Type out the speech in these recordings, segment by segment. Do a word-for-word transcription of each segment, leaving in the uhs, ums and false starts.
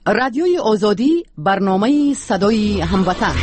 رادیوی آزادی، برنامه صدای هموطن.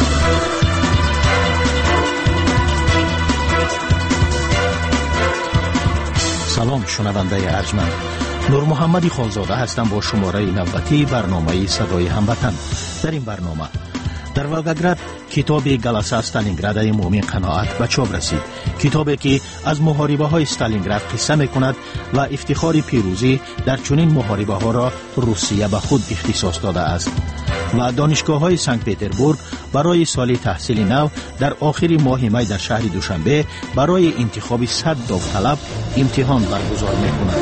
سلام شنونده ارجمند، نور محمدی خالزاده هستم با شماره نوبتی برنامه صدای هموطن. در این برنامه در ولگاگراد کتاب گلاسه استالینگراد مومن قناعت به چاپ رسید. کتابی که از محاربه های استالینگراد قصه میکند و افتخار پیروزی در چنین محاربه ها را روسیه به خود اختصاص داده است. و دانشگاه های سنت پتربورگ برای سال تحصیل نو در آخر ماه می در شهر دوشنبه برای انتخاب صد داوطلب امتحان برگزار میکنند.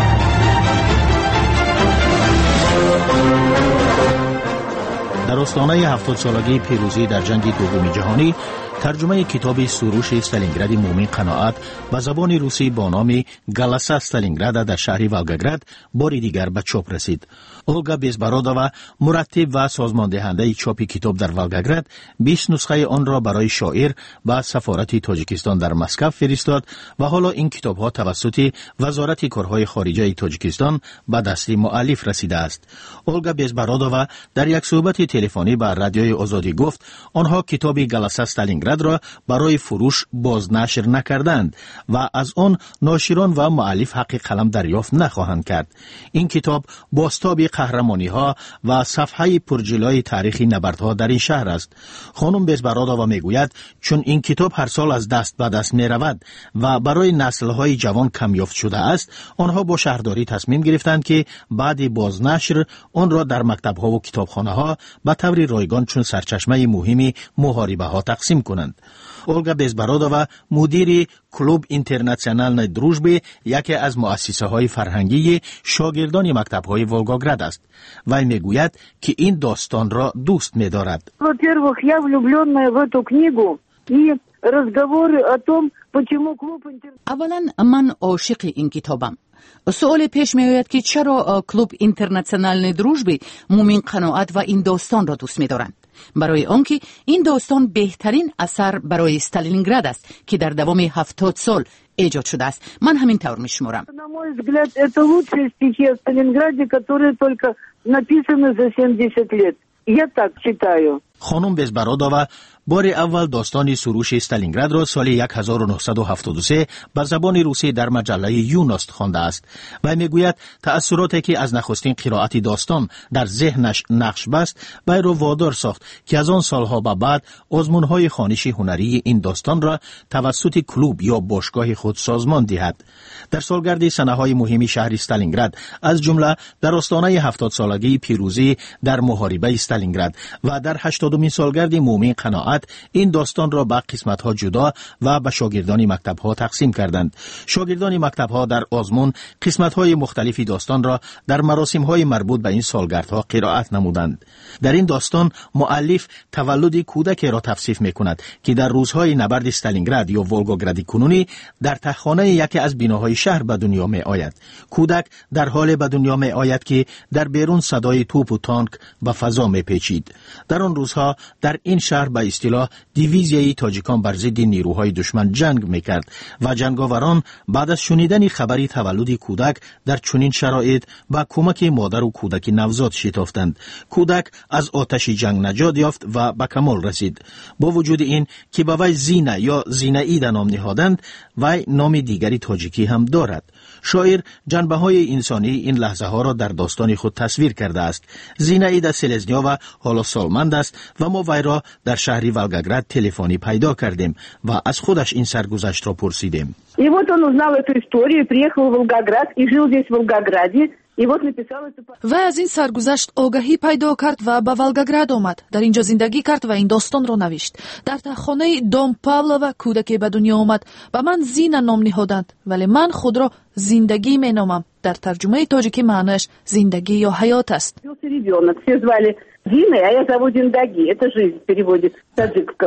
در آستانه هفتاد سالگی پیروزی در جنگ دوم جهانی، ترجمه کتاب سروش استالینگراد مومن قناعت به زبان روسی با نام گلاسه استالینگراد در شهر ولگاگراد بار دیگر به چاپ رسید. اولگا بیزبرادووا مرتب و سازماندهنده چاپ کتاب در ولگاگراد بیست نسخه آن را برای شاعر به سفارت تاجیکستان در مسکو فرستاد و حالا این کتاب ها توسط وزارت کارهای خارجه تاجیکستان به دست مؤلف رسیده است. اولگا بیزبرادووا در یک صحبت تلفنی با رادیوی آزادی گفت آنها کتاب گلاسه استالینگراد را برای فروش بازنشر نکردند و از آن ناشران و مؤلف حق قلم دریافت نخواهند کرد. این کتاب بازتاب قهرمانی ها و صفحه پرجلوی تاریخی نبردها در این شهر است. خانم بیزبرادووا میگوید چون این کتاب هر سال از دست به دست می رود و برای نسل های جوان کمیافت شده است، آنها با شهرداری تصمیم گرفتند که بعد بازنشر آن را در مکتب ها و کتابخانه ها به طور رایگان چون سرچشمه مهمی محاربه ها تقسیم کنند. اولگا بیزبرادووا مدیر کلوب اینترناسیونال دروژبی، یکی از مؤسسه های فرهنگی شاگردان مکتب های ولگاگراد است. وی میگوید که این داستان را دوست می‌دارد. Во-первых, я влюбленная в эту книгу и разговоры о том, почему клуб اولا من عاشق این کتابم. سوال پیش می آید که چرا کلوب اینترناسیونال دروژبی مومن قناعت و این داستان را دوست می دارند. برای آنکه این داستان بهترین اثر برای استالینگراد است که در دوام هفتاد سال ایجاد شده است. من همین طور می شمارم. На мой взгляд, это лучшие стихи о Сталинграде, которые только написаны за семьдесят лет. Я так считаю. خانم بیزبرادووا بار اول داستان سروش استالینگراد را سال هزار و نهصد و هفتاد و سه به زبان روسی در مجله یوناست خوانده است و میگوید تأثیراتی که از نخستین قرائت داستان در ذهنش نقش بست وی را وادار ساخت که از آن سالها به بعد آزمون‌های خوانش هنری این داستان را توسط کلوب یا باشگاه خود سازمان دهد. در سالگرد سنه‌های مهم شهر استالینگراد از جمله در آستانه هفتاد سالگی پیروزی در محاربه استالینگراد و در هشتادمین سالگرد مومن قناعت این داستان را به قسمت‌ها جدا و به شاگردان مکتب‌ها تقسیم کردند. شاگردان مکتب‌ها در آزمون قسمت‌های مختلفی داستان را در مراسم‌های مربوط به این سالگردها قرائت نمودند. در این داستان مؤلف تولد کودک را توصیف می‌کند که در روزهای نبرد استالینگراد یا ولگاگراد کنونی در تخانه یکی از بناهای شهر به دنیا می‌آید. کودک در حال به دنیا می‌آید که در بیرون صدای توپ و تانک به فضا می‌پیچید. در آن روزها در این شهر به اصطلاح دیویزیای تاجیکان بر ضد نیروهای دشمن جنگ میکرد و جنگاوران بعد از شنیدن خبری تولد کودک در چنین شرایط با کمک مادر و کودک نوزاد شتافتند. کودک از آتش جنگ نجات یافت و به کمال رسید. با وجود این که به وی زینه یا زینه‌ای نام نهادند، وی نام دیگری تاجیکی هم دارد. شاعر جنبه های انسانی این لحظه ها را در داستان خود تصویر کرده است. زینه‌ای سلزنیا و حالا سالمند است و ما وی را در شهر ولگاگراد تلفنی پیدا کردیم و از خودش این سرگذشت را پرسیدیم. И вот он узнал эту историю, приехал в Волгоград и жил здесь в Волгограде. و از این سرگذشت آگاهی پیدا کرد و به ولگاگراد آمد. در اینجا زندگی کرد و این داستان را نوشت. در خانه دام پاولووا کودکی به دنیا آمد. به من زینا نام نهادند، ولی من خود را زندگی می نامم. در ترجمه تاجیکی معنیش زندگی یا حیات است. Все звали Зиной, а я зову Зиндаги. Это жизнь в переводе с таджикского.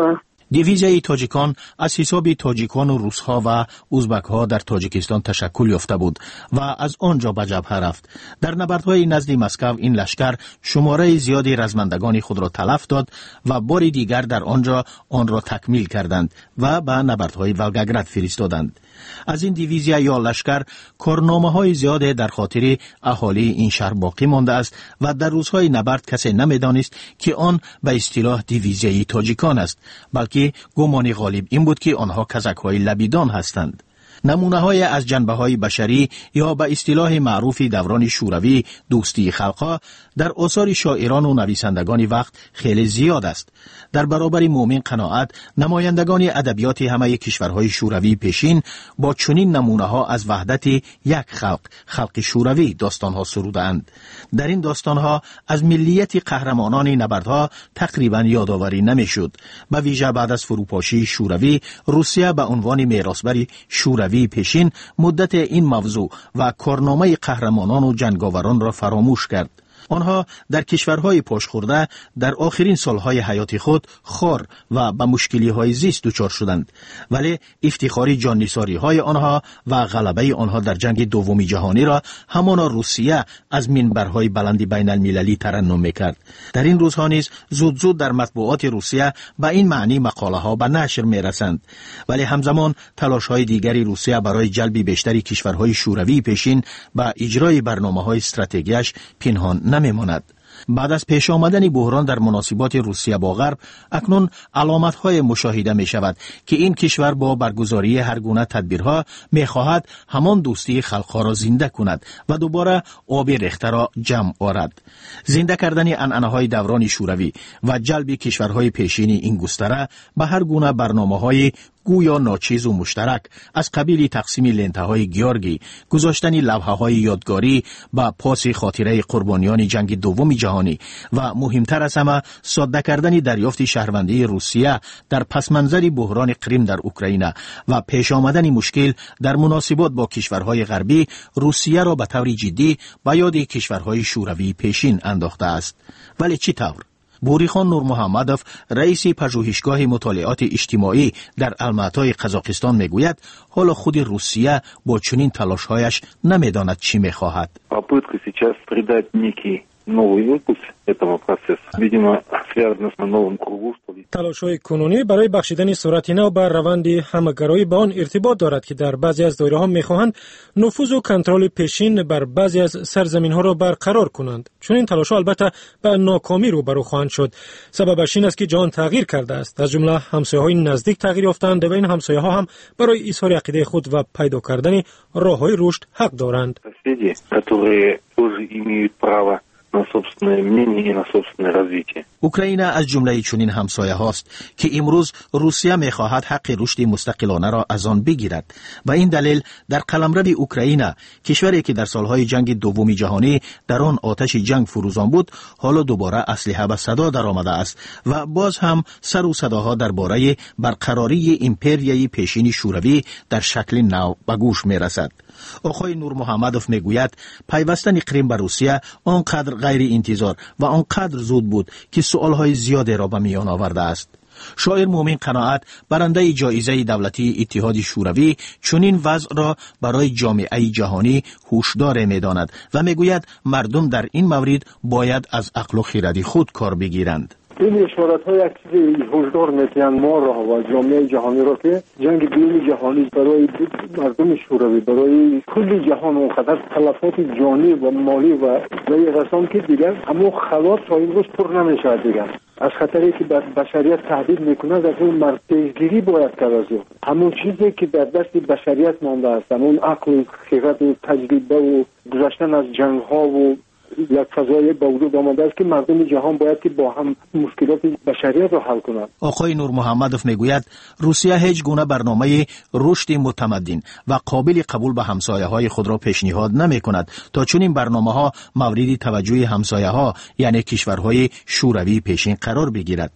دیویزیای تاجیکان از حساب تاجیکان و روس‌ها و ازبک‌ها در تاجیکستان تشکل یافته بود و از آنجا به جبهه رفت. در نبردهای نزد مسکو این لشکر شماره زیادی رزمندگان خود را تلف داد و بار دیگر در آنجا آن را تکمیل کردند و به نبردهای ولگاگراد فرستادند. از این دیویزیا یا لشکر کارنامه‌های زیاد در خاطر اهالی این شهر باقی مانده است و در روزهای نبرد کسی نمی‌دانست که آن به اصطلاح دیویزیای تاجیکان است، بلکه گمان غالب این بود که آنها کزک‌های لبیدان هستند. نمونه‌های از جنبه‌های بشری یا به اصطلاح معروف دوران شوروی دوستی خلق‌ها در آثار شاعران و نویسندگان وقت خیلی زیاد است. در برابر مومن قناعت نمایندگان ادبیات همه کشورهای شوروی پیشین با چنین نمونه‌ها از وحدت یک خلق، خلق شوروی داستان‌ها سرودند. در این داستان‌ها از ملیت قهرمانان نبردها تقریباً یادآوری نمی‌شد. به ویژه بعد از فروپاشی شوروی، روسیه به عنوان میراثبر شوروی پیشین مدت این موضوع و کارنامه قهرمانان و جنگاوران را فراموش کرد. آنها در کشورهای پاشخورده در آخرین سالهای حیات خود خار و به مشکلی‌های زیست دچار شدند، ولی افتخاری جان‌نثاری‌های آنها و غلبه آنها در جنگ دوم جهانی را همانا روسیه از منبرهای بلند بین المللی ترنم می‌کرد. در این روزها نیز زود زود در مطبوعات روسیه به این معنی مقاله‌ها به نشر می‌رسند، ولی همزمان تلاش‌های دیگری روسیه برای جلب بیشتری کشورهای شوروی پیشین به اجرای برنامه‌های استراتژیکش پنهان نمی‌ماند. بعد از پیش آمدن بحران در مناسبات روسیه با غرب، اکنون علامت‌های مشاهده می‌شود که این کشور با برگزاری هر گونه تدبیرها می‌خواهد همان دوستی خلق‌ها را زنده کند و دوباره آب ریخته را جمع آورد. زنده کردن عنعنه‌های دوران شوروی و جلب کشورهای پیشین این گستره به هر گونه برنامه‌های گویا ناچیز و مشترک از قبیل تقسیم لنته‌های گیورگی، گذاشتن لوحه‌های یادگاری با پاس خاطره قربانیان جنگ دوم جهانی و مهمتر از همه ساده کردن دریافت شهروندی روسیه در پسمنظر بحران کریم در اوکراین و پیش آمدن مشکل در مناسبات با کشورهای غربی، روسیه را به طور جدی به یاد کشورهای شوروی پیشین انداخته است. ولی چی طور؟ بوریخان نور محمدوف، رئیس پژوهشگاه مطالعات اجتماعی در الماتای قزاقستان میگوید حالا خود روسیه با چنین تلاش‌هایش نمیداند چی میخواهد. Попытка сейчас придать некий новый импульс этому процессу, видимо, связано с новым кругом. تلاش‌های کنونی برای بخشیدن صورت نو بر روند همگرایی به آن ارتباط دارد که در بعضی از دایره‌ها می‌خواهند نفوذ و کنترل پیشین بر بعضی از سرزمین‌ها را برقرار کنند. چون این تلاش‌ها البته به ناکامی روبرو خواهند شد. سببش این است که جهان تغییر کرده است. از جمله همسایه‌های نزدیک تغییر یافتند و این همسایه‌ها هم برای اظهار عقیده خود و پیدا کردن راه‌های رشد حق دارند. Соседи, которые тоже имеют право на собственное мнение и на собственное развитие. اوکراین از جمله چنین همسایه هاست که امروز روسیه می‌خواهد حق رشد مستقلانه را از آن بگیرد و این دلیل در قلمرو اوکراین، کشوری که در سالهای جنگ دوم جهانی در آن آتش جنگ فروزان بود، حالا دوباره اسلحه به صدا درآمده است و باز هم سر و صداها درباره برقراری امپریای پیشین شوروی در شکل نو به گوش می‌رسد. آقای نور محمدوف میگوید پیوستن کریم به روسیه آنقدر غیر انتظار و آنقدر زود بود که سؤالهای زیادی را به میان آورده است. شاعر مومن قناعت، برنده جایزه دولتی اتحاد شوروی، چنین وضع را برای جامعه جهانی هوشدار می‌داند و میگوید مردم در این مورد باید از عقل و خرد خود کار بگیرند. این اشارات ها یک چیز هوشدار میتونن ما را و جامعه جهانی را که جنگ دوم جهانی برای مردم شوروی، برای کل جهان اونقدر تلفات جانی و مالی و زی رسان که دیگر همون خلاط تا این روز پر نمیشه دیگر. از خطری که بشریت تهدید میکنه از اون مرتیزگیری باید کرد از اون. همون چیزی که در دست بشریت مانده است، همون عقل و خیرت و تجربه و گذشتن از جنگ ها و یک فضای با وجود آمده است که مردم جهان باید که با هم مشکلات بشریت را حل کنند. آقای نور محمدوف میگوید روسیه هیچ گونه برنامه رشد متمدن و قابل قبول به همسایه‌های خود را پیشنهاد نمی‌کند تا چون این برنامه‌ها مورد توجه همسایه‌ها یعنی کشورهای شوروی پیشین قرار بگیرد.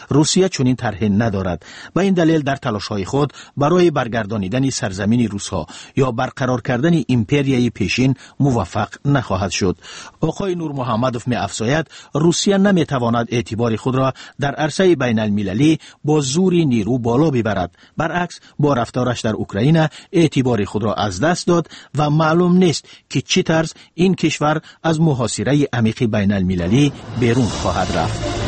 روسیه چنین طرح ندارد و این دلیل در تلاش‌های خود برای برگردانیدن سرزمین روس‌ها یا برقرار کردن ایمپریای پیشین موفق نخواهد شد. آقای نور محمدوف می‌افزاید روسیه نمی‌تواند اعتبار خود را در عرصه بین المللی با زوری نیرو بالا ببرد. برعکس با رفتارش در اوکراین اعتبار خود را از دست داد و معلوم نیست که چه طرز این کشور از محاصره عمیق بین المللی بیرون خواهد رفت.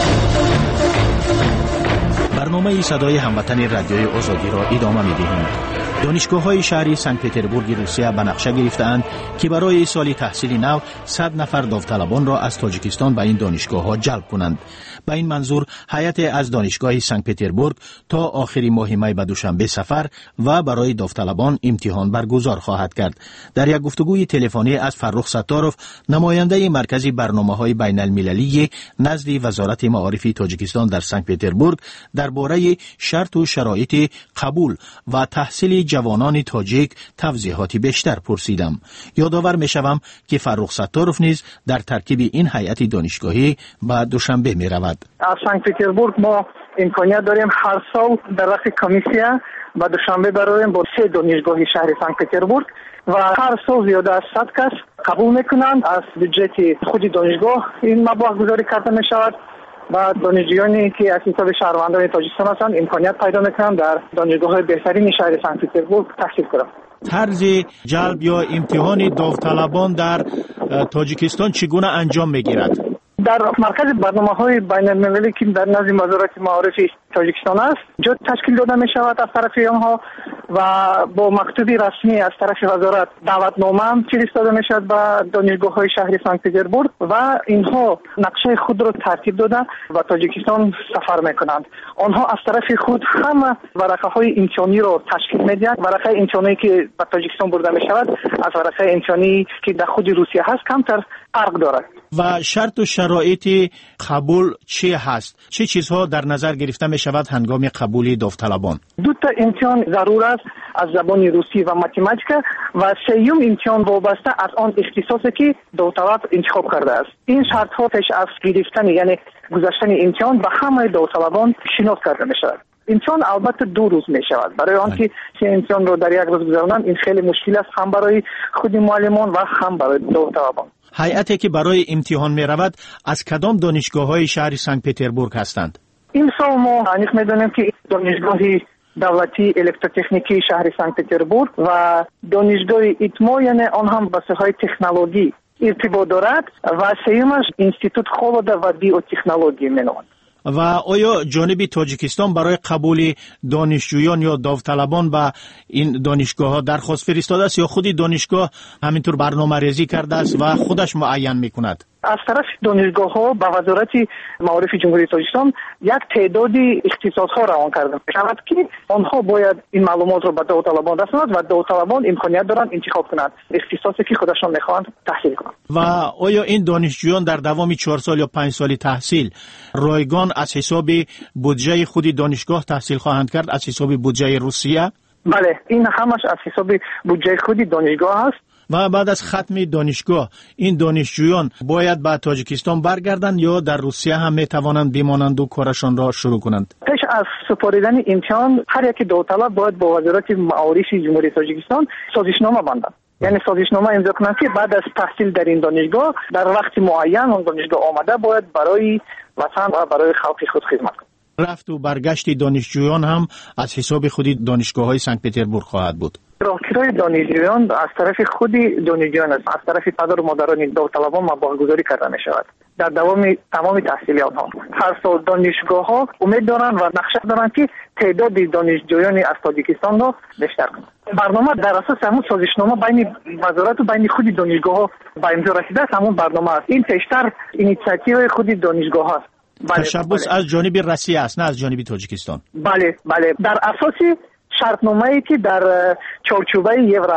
برنامه صدای هموطن رادیوی آزادی را ادامه می‌دهیم. دانشگاه‌های شهری سنت پتربورگ روسیه به نقشه گرفته‌اند که برای سال تحصیلی نو صد نفر داوطلبان را از تاجیکستان به این دانشگاه‌ها جلب کنند. به این منظور هیئت از دانشگاه سنت پتربورگ تا آخر ماه می به دوشنبه سفر و برای داوطلبان امتحان برگزار خواهد کرد. در یک گفتگوی تلفنی از فرخ ستاروف، نماینده مرکز برنامه‌های بین المللی نزد وزارت معارف تاجیکستان در سنت پتربورگ، درباره شرط و شرایط قبول و تحصیل جوانان تاجیک توضیحاتی بیشتر پرسیدم. یادآور می‌شوم که فرخ ستاروف نیز در ترکیب این هیئت دانشگاهی به دوشنبه می‌رود. از سنت پتربورگ ما امکانیت داریم هر سال در رأس کمیسیا به دوشنبه برویم با سه دانشگاه شهر سنت پتربورگ و هر سال زیاده از صد کس قبول میکنند. از بودجه خود دانشگاه این مبلغ گذاری کرده می شود و دانشجویانی که از حساب شهروندان تاجیکستان هستند امکانیت پیدا میکنند در دانشگاه‌های بهترین شهر سنت پتربورگ تحصیل کنند. طرز جلب یا امتحان داوطلبان در تاجیکستان چگونه انجام میگیرد؟ در مرکز برنامه‌های بین المللی که در نزد وزارت معارف تاجیکستان است جا تشکیل داده می شود از طرف آنها و با مکتوبی رسمی از طرف وزارت دعوتنامه هم فرستاده می شود به دانشگاه‌های شهر سنت پتربورگ و اینها نقشه خود را ترتیب داده و تاجیکستان سفر می کنند. آنها از طرف خود همه ورقه‌های امتحانی را تشکیل می دهند. ورقه امتحانی که به تاجیکستان برده می شود از ورقه امتحانی که در خود روسیه هست کمتر فرق دارد. و شرط و شرایط قبول چی هست؟ چه چیزها در نظر گرفته می شود هنگام قبول داوطلبان؟ دو تا امتحان ضرور است از زبان روسی و ماتماتیک و سیوم امتحان وابسته از آن اختصاصی که داوطلب انتخاب کرده است. این شرط ها پیش از گرفتن یعنی گذشتن امتحان به همه داوطلبان شناخت کرده می شود. امتحان البته دو روز می شود. برای آنکه سه امتحان رو در یک روز گذراندن این خیلی مشکل است، هم برای خود معلمان و هم برای داوطلبان. هیئتی که برای امتحان می رود از کدام دانشگاه‌های شهر سنت پتربورگ هستند؟ این سال ما انیق می دانیم که دانشگاه دولتی الکتروتکنیکی شهر سنت پتربورگ و دانشگاه ایتمو یعنی آن هم بحث‌های تکنولوژی ارتباط دارد و سیومش انستیتوت خولده و بیوتکنولوژی می نامد. و آیا جانب تاجیکستان برای قبول دانشجویان یا داوطلبان به این دانشگاه ها درخواست فرستاده است یا خودی دانشگاه همینطور برنامه ریزی کرده است و خودش معین می کند؟ از طرف دانشگاه ها به وزارت معارف جمهوری تاجیکستان یک تعدادی اختصاص ها روان کرده می شود که آنها باید این معلومات را به داوطلبان رسانند و داوطلبان امکانیت دارند انتخاب کنند اختصاصی که خودشان میخواهند تحصیل کنند. و آیا این دانشجویان در دوام چهار سال یا پنج سال تحصیل رایگان از حساب بودجه خود دانشگاه تحصیل خواهند کرد از حساب بودجه روسیه؟ بله، این همش از حساب بودجه خود دانشگاه است. و بعد از ختم دانشگاه این دانشجویان باید به تاجیکستان برگردند یا در روسیه هم می توانند بمانند و کارشان را شروع کنند؟ پیش از سپاریدن امتحان هر یک داوطلب باید با وزارت معارف جمهوری تاجیکستان سازشنامه بندند. یعنی سازشنامه امضا کنند که بعد از تحصیل در این دانشگاه در وقت معین اون دانشگاه آمده باید برای وطن و برای خلق خود خدمت کنند. رفت و برگشت دانشجویان هم از حساب خود دانشگاه‌های سنت پتربورگ خواهد بود. راهکارهای دانشجویان از طرف خود دانشجویان است، از طرف پدر و مادران داوطلبان مبلغ گذاری کرده می شود در دوام تمام تحصیل آنها. هر سال دانشگاه ها امید دارند و نقشه دارند که تعداد دانشجویان از تاجیکستان را بیشتر کنند. برنامه در اساس همون سازشنامه بین وزارت و بین خود دانشگاه ها به امضا رسیده است. همون برنامه است. این پیشتر اینیشیاتیو خود دانشگاه است. بله، تشبث بله. از جانب روسیه است، نه از جانب تاجیکستان. بله بله، در اساس شرطنامه‌ای که در چارچوبه یورازی است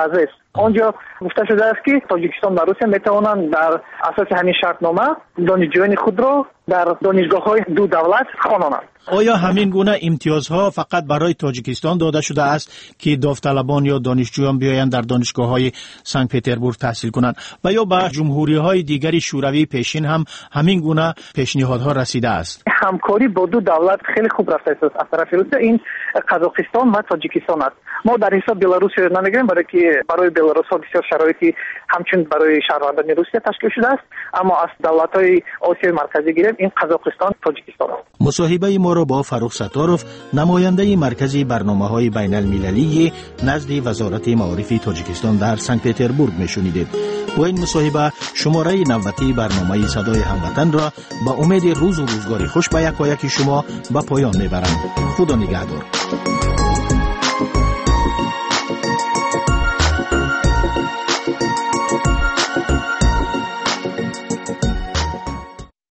آنجا گفته شده است که تاجیکستان و روسیه میتوانند در اساس همین شرطنامه دانشجویان خود را در دانشگاه‌های دو دولت خوانند. آیا همین گونه امتیازها فقط برای تاجیکستان داده شده است که داوطلبان یا دانشجویان بیایند در دانشگاه‌های سنت پترزبورگ تحصیل کنند و یا به جمهوری‌های دیگری شوروی پیشین هم همین گونه پیشنهادها رسیده است؟ همکاری با دو دولت خیلی خوب رفته است از طرف روسیه، این قزاقستان و تاجیکستان است. ما در حساب بلاروس نمیگیم برای که برای بلاروس بسیار شرایطی همچون برای شهروندان روسیه تشکیل شده است، اما از دولت‌های آسیای مرکزی گیریم این قزاقستان تاجیکستان است. مصاحبه ما را با فروخ ستاروف، نماینده مرکز برنامه‌های بین المللی نزد وزارت معارف تاجیکستان در سنت پترزبورگ میشنیدید. با این مصاحبه شماره نوبتی برنامه صدای هموطن را با امید روز و روزگاری خوش به یکایک شما به پایان میبرم. خدا نگهدار.